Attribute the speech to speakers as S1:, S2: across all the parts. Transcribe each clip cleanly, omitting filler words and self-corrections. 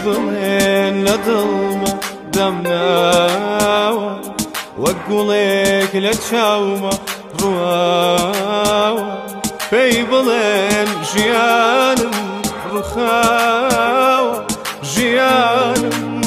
S1: بڵێن لە دڵمە دەمناوە وەک گوڵێک لە چاومە ڕواوە پێی بڵێن ژیانم ڕووخاوە ژیانم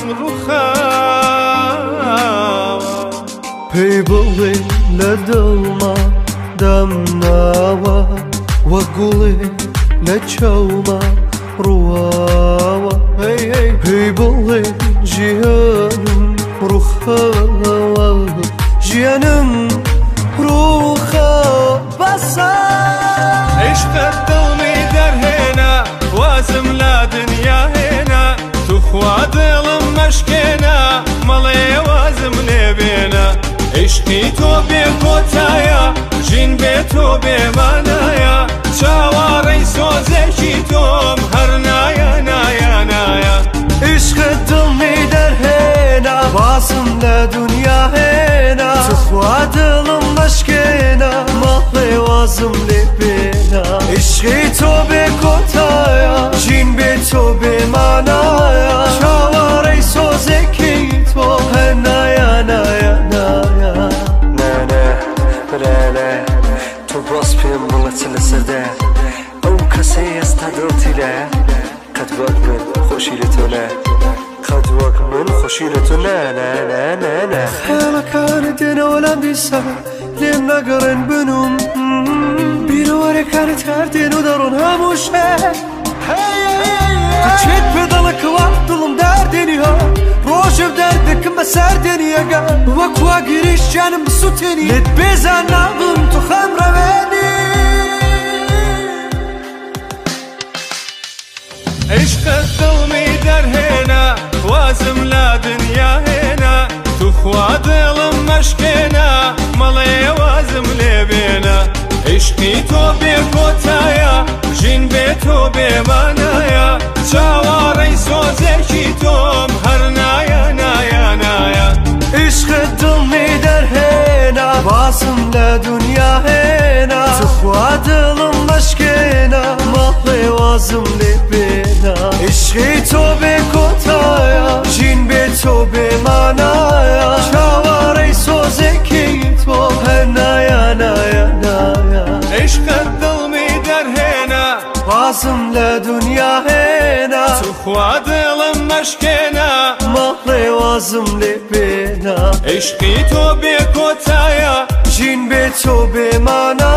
S1: ڕووخاوە
S2: پێی بڵێن لە دڵمە دەمناوە وەک گوڵێک لە چاومە ڕواوە پێی بڵێن ژیانم ڕووخاوە ژیانم ڕووخاوە بەسە
S1: عشقت دڵمی دەرهێنا وازم لا دنیا هێنا توخوا دڵم مەشکێنا مەڵێ وازم لێبێنە عشقی تۆ بێ کۆتایە ژین بێ تۆ بێمانایە چاوەڕێی سۆزێکی تۆم هەر نایە نایە نایە
S2: عشقت دڵمی دەرهێنا وازم لە دنیا هێنا توخوا دڵم مەشکێنا مەڵێ وازم لێبێنە عشقی تۆ بێ کۆتایە ژین بێ تۆ بێمانایە چاوەڕێی سۆزێکی تۆ هەر نایە نایە نایە نانە برانە تۆ باس پێم بڵێ چ لەسەردە ئەو کەسەی ئێستا دڵتی لایە قەت وەک من خۆشی لە تۆ لە قەت وەک من خۆشی لە تۆ لا لا لا لا لا خەیاڵەکانت دێنەوە لەم دیسە لێم نەگەڕێن بنوم بیرەوەرەکانت هەر دێن و دەڕۆن هەموو شەر چێت پێ دەڵێکەوە دڵم دەردێنی ها ڕۆژێ دەردەکەم بە سەردێنی ئەگە وەک وا گیریش جانم بسووتێنی لێت بێزان نابم تو خەم ڕەوێنی
S1: عشقت دڵمی دەرهێنا وازم لا دنیا هێنا توخوا دڵم مەشکێنا مەڵێ وازم لێبێنە عشقی تۆ بێ کۆتایە ژین بێ تۆ بێمانایە چاوەڕێی سۆزێکی تۆم هەر نایە نایە نایە
S2: عشقت دڵمی دەرهێنا وازم لە دنیا هێنا توخوا دڵم مەشکێنا مەڵێ وازم لێبێنە عشقی تۆ بێ کۆتایە ژین بێ تۆ بێمانایە چاوەڕێی سۆزێکی تۆ هەر نایە نایە نایە
S1: عشقت دڵمی دەرهێنا
S2: وازم لە دنیا هێنا
S1: توخوا دڵم مەشکێنا
S2: مەڵێ وازم لێبێنە
S1: عشقی تۆ بێ کۆتایە
S2: ژین بێ تۆ بێمانە